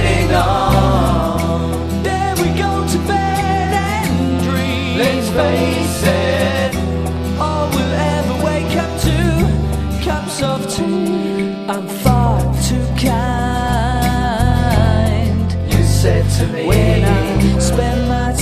getting on. Then we go to bed and dream. Let's face it, all we'll ever wake up to, cups of tea. I'm far too kind, you said to me, when I spend my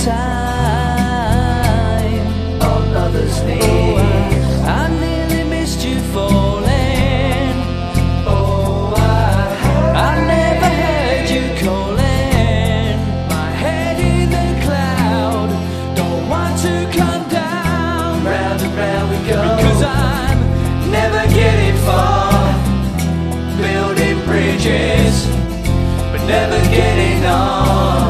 time on others' knees. Oh, I nearly missed you falling. Oh, I never heard you calling. My head in the cloud, don't want to come down. Round and round we go, because I'm never getting far. Building bridges, but never getting on.